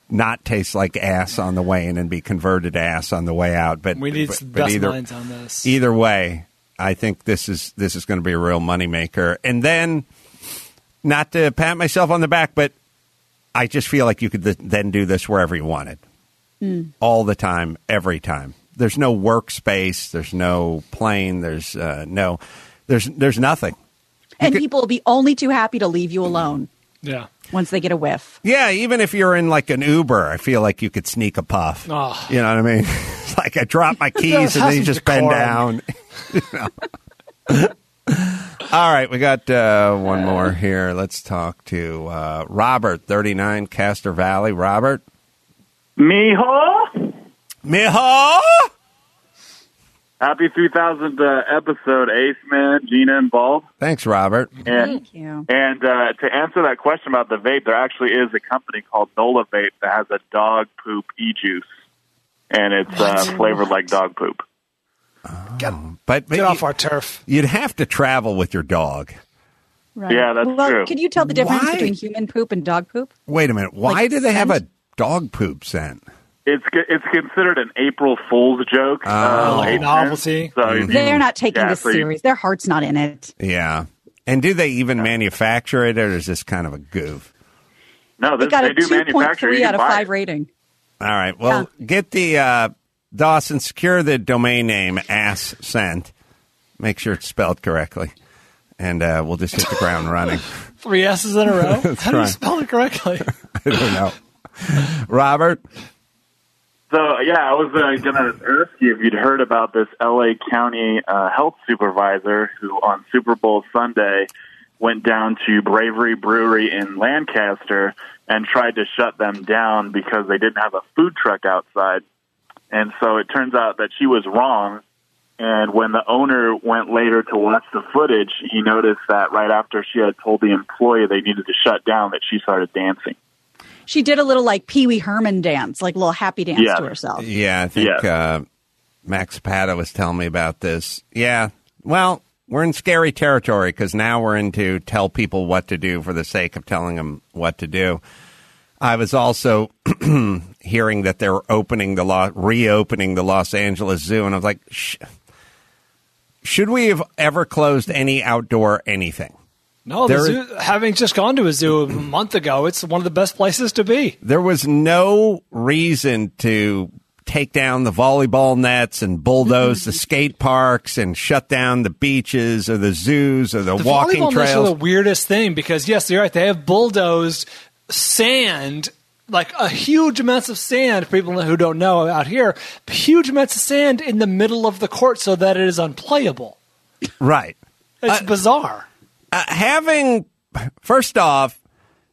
not taste like ass on the way in and be converted to ass on the way out. But we need but, some but best either, minds on this. Either way, I think this is this is going to be a real moneymaker. And then, not to pat myself on the back, but I just feel like you could th- then do this wherever you wanted. Mm. All the time, every time. There's no workspace. There's no plane. There's uh, no, there's there's nothing. You and could, people will be only too happy to leave you alone. Yeah. Once they get a whiff. Yeah, even if you're in like an Uber, I feel like you could sneak a puff. Oh. You know what I mean? It's like I drop my keys and then you just bend down. You know? All right, we got uh, one more here. Let's talk to uh, Robert, thirty-nine, Castor Valley. Robert? Mijo? Mijo? Happy three thousandth uh, episode, Ace Man, Gina, and Bald. Thanks, Robert. And, Thank you. And uh, to answer that question about the vape, there actually is a company called Nola Vape that has a dog poop e-juice, and it's uh, flavored like dog poop. Oh, get but, but get you, off our turf. You'd have to travel with your dog. Right. Yeah, that's well, true. Could you tell the difference Why? between human poop and dog poop? Wait a minute. Why Like do they have a scent? dog poop scent? It's it's considered an April Fool's joke. Oh. uh, Oh, Ace Man. novelty. So Mhm. if you- They're not taking yeah, this so you- serious. Their heart's not in it. Yeah. And do they even manufacture it, or is this kind of a goof? No, They this, got they a do two point manufacture. three You out can of buy five it. rating. All right. Well, get the uh, Dawson, secure the domain name ass scent. Make sure it's spelled correctly. And uh, we'll just hit the ground running. Three S's in a row? That's How do you right. spell it correctly? I don't know. Robert? So, yeah, I was uh, going to ask you if you'd heard about this L A County uh, health supervisor who on Super Bowl Sunday went down to Bravery Brewery in Lancaster and tried to shut them down because they didn't have a food truck outside. And so it turns out that she was wrong. And when the owner went later to watch the footage, he noticed that right after she had told the employee they needed to shut down, that she started dancing. She did a little like Pee Wee Herman dance, like a little happy dance Yeah. to herself. Yeah, I think Yeah. uh, Max Pata was telling me about this. Yeah. Well, we're in scary territory because now we're into tell people what to do for the sake of telling them what to do. I was also hearing that they're opening the law, reopening the Los Angeles Zoo, and I was like, Shh. Should we have ever closed any outdoor anything? No, the There zoo, having just gone to a zoo a month ago, it's one of the best places to be. There was no reason to take down the volleyball nets and bulldoze the skate parks and shut down the beaches or the zoos or the, The walking volleyball nets are trails. the weirdest thing because, yes, you're right. They have bulldozed sand, like a huge amounts of sand. For people who don't know out here, huge amounts of sand in the middle of the court so that it is unplayable. Right. It's Uh, bizarre. Uh, having, first off,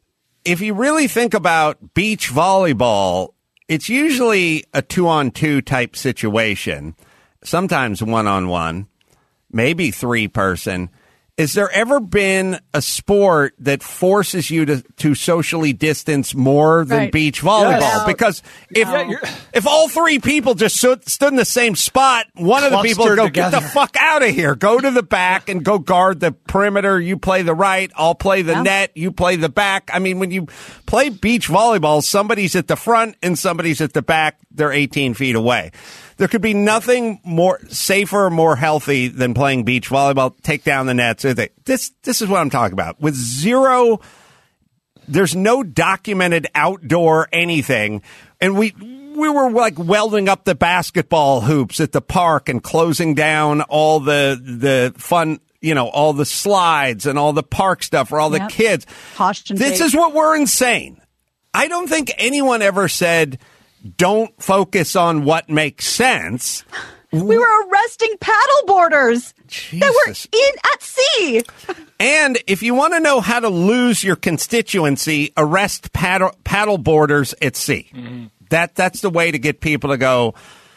if you really think about beach volleyball, it's usually a two-on-two type situation, sometimes one-on-one, maybe three-person. Is there ever been a sport that forces you to, to socially distance more than Right. beach volleyball? Yes. Because if Yeah, you're- if all three people just stood, stood in the same spot, one of the people would Clustered go, together. get the fuck out of here. Go to the back and go guard the perimeter. You play the right. I'll play the Yeah. net. You play the back. I mean, when you play beach volleyball, somebody's at the front and somebody's at the back. They're eighteen feet away. There could be nothing more safer, more healthy than playing beach volleyball. Take down the nets. This, this is what I'm talking about. With zero, there's no documented outdoor anything. And we, we were like welding up the basketball hoops at the park and closing down all the, the fun, you know, all the slides and all the park stuff for all the Yep. kids. Posh and This fake. is what we're insane. I don't think anyone ever said, don't focus on what makes sense. We were arresting paddleboarders that were Jesus. in at sea. And if you want to know how to lose your constituency, arrest paddle, paddleboarders at sea. Mm-hmm. That that's the way to get people to go.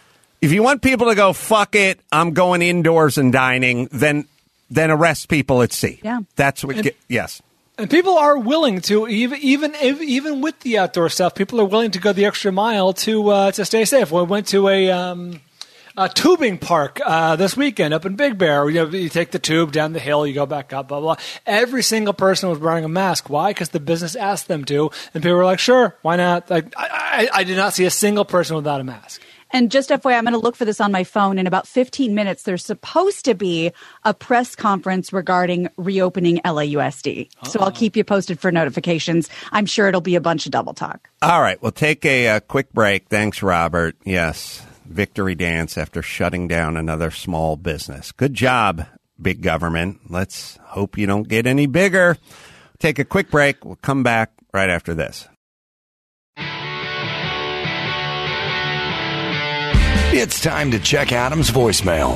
If you want people to go, fuck it, I'm going indoors and dining, then then arrest people at sea. Yeah. That's what. And- Get, yes. And people are willing to, even even even with the outdoor stuff, people are willing to go the extra mile to uh, to stay safe. We went to a um, uh, tubing park uh, this weekend up in Big Bear. You know, you take the tube down the hill, you go back up, blah, blah, blah. Every single person was wearing a mask. Why? Because the business asked them to. And people were like, sure, why not? Like, I, I, I did not see a single person without a mask. And just F Y I, I'm going to look for this on my phone. In about fifteen minutes, there's supposed to be a press conference regarding reopening L A U S D. Uh-oh. So I'll keep you posted for notifications. I'm sure it'll be a bunch of double talk. All right. We'll take a, a quick break. Thanks, Robert. Yes. Victory dance after shutting down another small business. Good job, big government. Let's hope you don't get any bigger. Take a quick break. We'll come back right after this. It's time to check Adam's voicemail.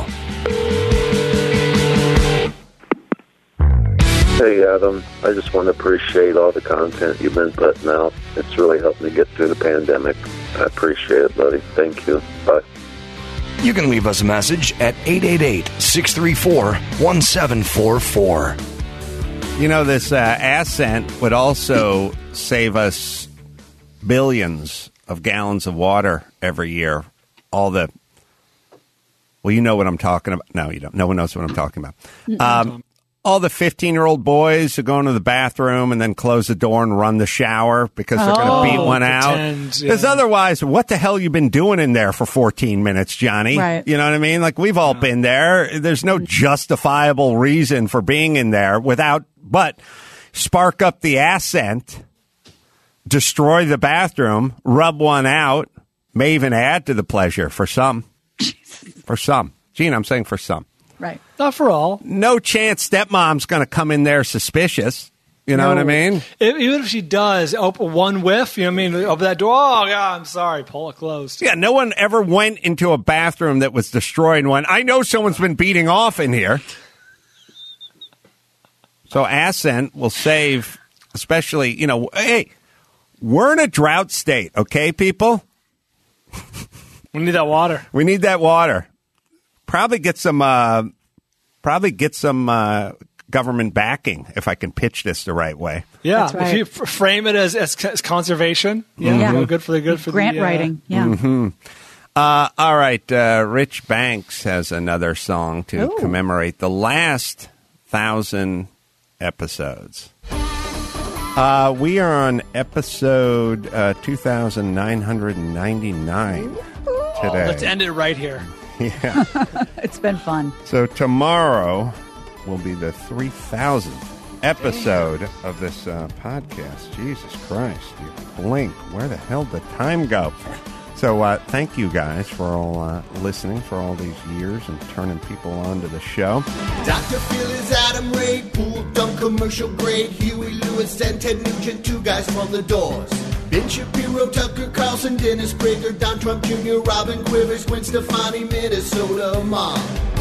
Hey, Adam. I just want to appreciate all the content you've been putting out. It's really helped me get through the pandemic. I appreciate it, buddy. Thank you. Bye. You can leave us a message at eight eight eight, six three four, one seven four four. You know, this uh, Ascent would also save us billions of gallons of water every year. All the, well, you know what I'm talking about. No, you don't. No one knows what I'm talking about. Um, all the fifteen-year-old boys who go into the bathroom and then close the door and run the shower because they're Oh, going to beat one out. pretend, yeah. Because otherwise, what the hell you been doing in there for fourteen minutes, Johnny? Right. You know what I mean? Like, we've all been there. There's no justifiable reason for being in there without, but spark up the Ascent, destroy the bathroom, rub one out. May even add to the pleasure for some. For some. Gene, I'm saying for some. Right. Not for all. No chance stepmom's going to come in there suspicious. You know No. what I mean? If, even if she does, open one whiff, you know what I mean? Open that door. Oh, God, I'm sorry. Pull it closed. Yeah, no one ever went into a bathroom that was destroyed and went, I know someone's been beating off in here. So Ascent will save, especially, you know, hey, we're in a drought state, okay, people? We need that water. We need that water. Probably get some. Uh, probably get some uh, government backing if I can pitch this the right way. Yeah, That's right. if you f- frame it as, as, as conservation, yeah, Yeah. you know, good for the good for Grant the uh, writing. Yeah. Mm-hmm. Uh, all right, uh, Rich Banks has another song to Ooh. commemorate the last thousand episodes. Uh, we are on episode uh, two thousand nine hundred ninety-nine today. Let's end it right here. Yeah. It's been fun. So tomorrow will be the three thousandth episode of this uh, podcast. Jesus Christ, you blink. Where the hell did time go? So uh, thank you guys for all uh, listening for all these years and turning people on to the show. Doctor Phil is Adam Ray, pool dump commercial grade. Huey Lewis and Ted Nugent, two guys from the Doors. Ben Shapiro, Tucker Carlson, Dennis Prager, Don Trump Junior, Robin Quivers, Gwen Stefani, Minnesota Mom.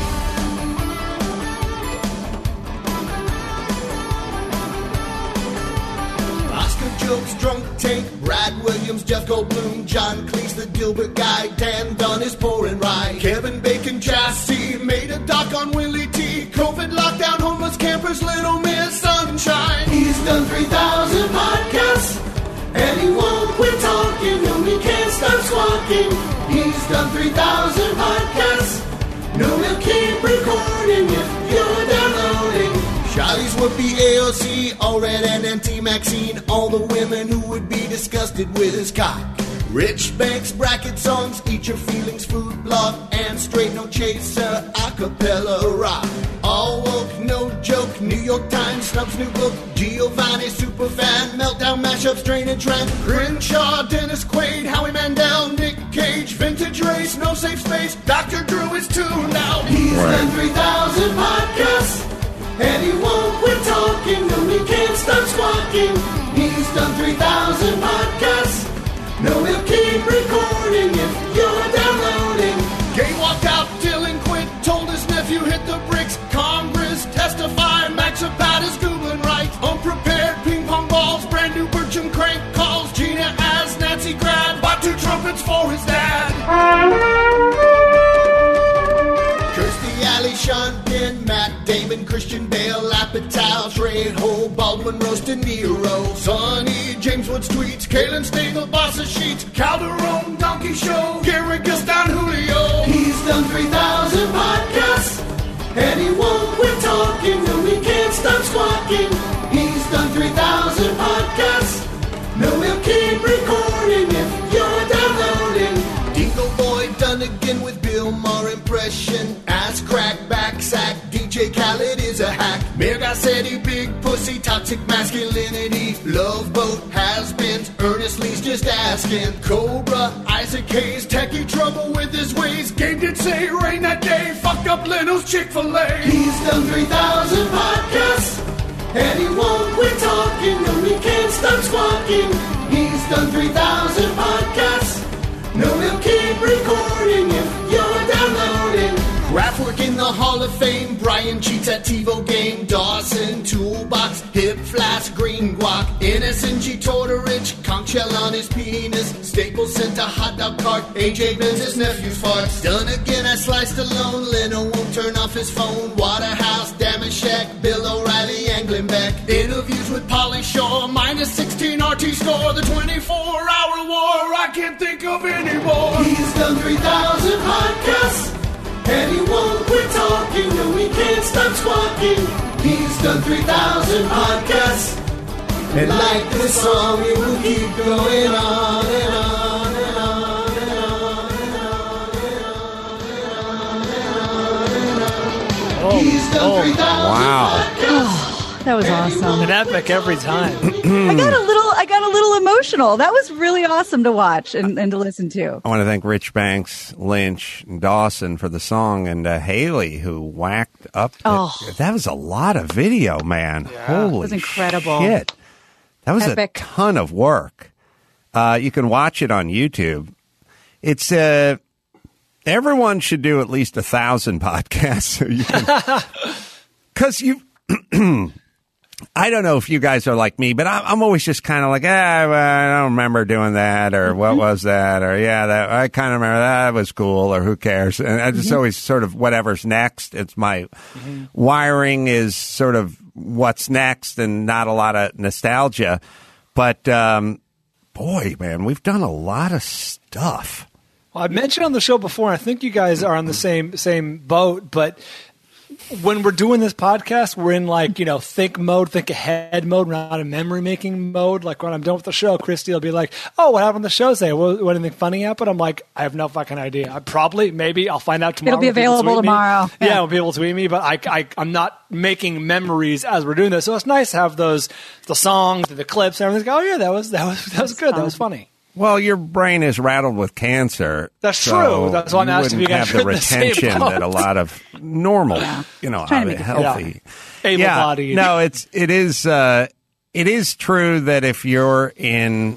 Oscar jokes, drunk tank, Brad Williams, Jeff Goldblum, John Cleese, the Gilbert guy, Dan Dunn is pouring rye. Kevin Bacon, Chassis, made a doc on Willie T. COVID lockdown, homeless campers, Little Miss Sunshine. He's done three thousand podcasts, and he won't quit talking, no, he can't stop squawking. He's done three thousand podcasts, no, he'll keep recording if you're downloading. Shotties would be A O C, all red and anti-Maxine, all the women who would be disgusted with his cock. Rich Banks bracket songs, eat your feelings, food blog, and straight no chaser, acapella rock. All woke, no joke, New York Times, Snub's new book, Giovanni superfan, meltdown mashups, drain and trend, Crenshaw, Dennis Quaid, Howie Mandel, Nick Cage, vintage race, no safe space, Doctor Drew is tuned out. He's Right. done three thousand podcasts. And he won't quit talking, no, he can't stop squawking. He's done three thousand podcasts. No, he'll keep recording if you're downloading. Gay walked out, Dylan quit, told his nephew hit the bricks. Congress testify, Max about his Googling right. Unprepared ping pong balls, brand new Bertram crank calls. Gina as Nancy grad, bought two trumpets for his dad. Kirstie Alley, Sean Penn, Matt Damon, Christian Bale, Apatow, Trejo, Baldwin, Rose, De Niro, Sonny, James Woods tweets, Kalen Stengel, Boss of Sheets, Calderon, Donkey Show, Gary Gaston, Julio. He's done and he won't quit talking. No, he can't stop squawking. He's done three thousand podcasts. No, he'll keep recording if you're downloading. Dingle Boy done again with Bill Maher impression. Ass crack, back sack, D J Khaled is a hack. Mayor Gassetti, big pussy, toxic masculinity. Love boat, has-beens, Ernest Lee's just asking. Cobra, Isaac Hayes, techie trouble with his ways. Game did say rain that day, fucked up Leno's Chick-fil-A. He's done three thousand podcasts. And he won't quit talking, no, he can't stop squawking. He's done three thousand podcasts. No, he'll keep recording if you're downloading. Kraftwerk in the Hall of Fame. Brian cheats at TiVo game. Dawson, Toolbox, Hip Flask, Green Guac. N S N G Tortorich, conch shell on his penis. Staples sent a hot dog cart. A J Benz his nephew's farts. Done again, I sliced alone. Leno won't turn off his phone. Waterhouse, Damashek, Bill O'Reilly, Anglin Beck. Interviews with Pauly Shore. Minus sixteen R T score. The twenty-four hour war. I can't think of any more. He's done three thousand podcasts. And he won't quit talking, no, he can't stop squawking. He's done three thousand podcasts. And like this song, it will keep going on and on and on and on and on and on and on. Oh, He's done oh, three thousand wow. podcasts. That was awesome. An epic every time. I got a little I got a little emotional. That was really awesome to watch and, and to listen to. I want to thank Rich Banks, Lynch, and Dawson for the song, and uh, Haley, who whacked up. The, Oh. That was a lot of video, man. Holy It was incredible. shit. That was Epic. a ton of work. Uh, you can watch it on YouTube. It's uh, everyone should do at least a thousand podcasts. So you can, because you. I don't know if you guys are like me, but I'm, I'm always just kind of like, ah, well, I don't remember doing that, or what was that, or yeah, that I kind of remember that was cool, or who cares? And I just Mhm. always sort of whatever's next. It's my wiring is sort of what's next, and not a lot of nostalgia. But um, boy, man, we've done a lot of stuff. Well, I mentioned on the show before, I think you guys are on the same same boat, but when we're doing this podcast, we're in like, you know, think mode, think ahead mode. We're not in memory making mode. Like when I'm done with the show, Christy will be like, oh, what happened on the show today? What, what anything funny happened? I'm like, I have no fucking idea. I probably, maybe I'll find out tomorrow. It'll be when people available tweet me. tomorrow. Yeah, Yeah. I'll be able to tweet me, but I, I, I'm not making memories as we're doing this. So it's nice to have those, the songs, the clips, and everything. Oh yeah, that was, that was, that was good. That was funny. Well, your brain is rattled with cancer. That's so true. That's why I'm you asking if you wouldn't guys have the are in the same retention boat. that a lot of normal, you know, Trying to make it healthy, yeah. able-bodied. Yeah, no, it's it is uh, it is true that if you're in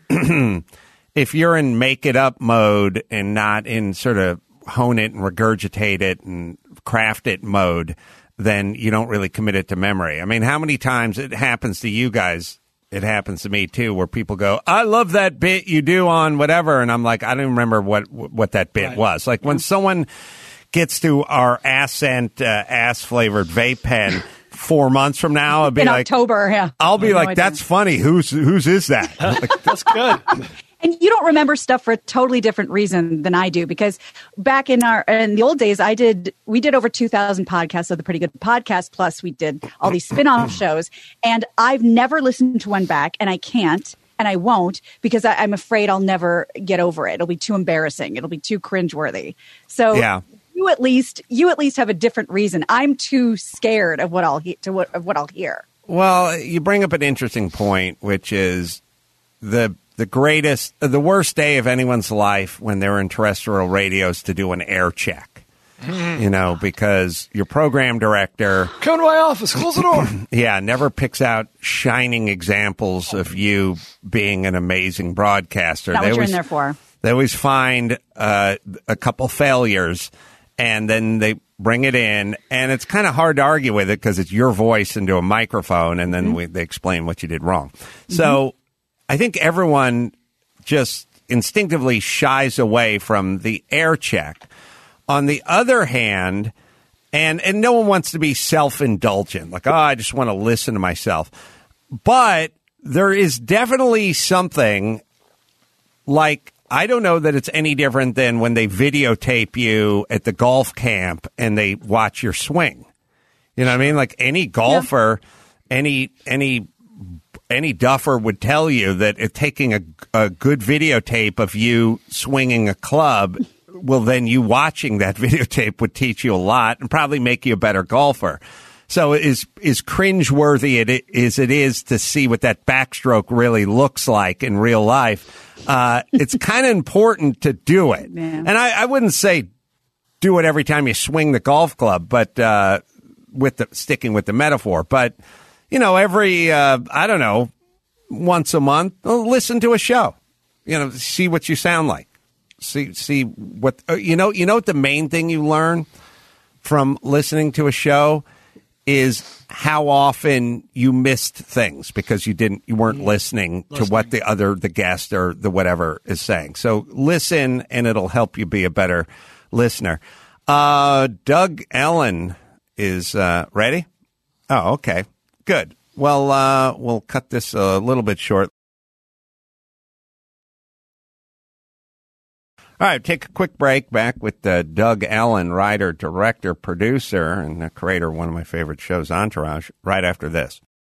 if you're in make it up mode and not in sort of hone it and regurgitate it and craft it mode, then you don't really commit it to memory. I mean, how many times it happens to you guys? It happens to me too, where people go, "I love that bit you do on whatever," and I'm like, I don't remember what what that bit Right. was. Like when someone gets to our accent, uh, ass flavored vape pen four months from now, I'll be in like, October, yeah. I'll be I have no like, idea. "That's funny. Who's whose is that?" Like, that's good. And you don't remember stuff for a totally different reason than I do, because back in our in the old days, I did we did over two thousand podcasts of the Pretty Good Podcast. Plus, we did all these spin-off shows, and I've never listened to one back, and I can't, and I won't, because I, I'm afraid I'll never get over it. It'll be too embarrassing. It'll be too cringeworthy. So Yeah. you at least you at least have a different reason. I'm too scared of what I'll he- to what of what I'll hear. Well, you bring up an interesting point, which is the the greatest, the worst day of anyone's life when they're in terrestrial radios to do an air check. You know, because your program director, Come to my office, close the door. yeah, never picks out shining examples of you being an amazing broadcaster. Not They what you're always- in there for. They always find uh, a couple failures, and then they bring it in, and it's kind of hard to argue with it because it's your voice into a microphone, and then we, they explain what you did wrong. So I think everyone just instinctively shies away from the air check. On the other hand, and, and no one wants to be self-indulgent, like, oh, I just want to listen to myself. But there is definitely something like I don't know that it's any different than when they videotape you at the golf camp and they watch your swing. You know what I mean? Like any golfer, yeah. any any any duffer would tell you that if taking a, a good videotape of you swinging a club, well, then you watching that videotape would teach you a lot and probably make you a better golfer. So is is cringeworthy it is it is to see what that backstroke really looks like in real life. Uh, it's kind of important to do it, Man. and I, I wouldn't say do it every time you swing the golf club, but uh, with the sticking with the metaphor. But you know, every uh, I don't know, once a month, listen to a show. You know, see what you sound like. See see what uh, you know. You know what the main thing you learn from listening to a show is how often you missed things because you didn't, you weren't listening, listening to what the other, the guest or the whatever is saying. So listen, and it'll help you be a better listener. Uh, Doug Ellen is uh, ready. Oh, okay, good. Well, uh, we'll cut this a little bit short. All right, take a quick break. Back with uh, Doug Ellen, writer, director, producer, and the creator of one of my favorite shows, Entourage, right after this.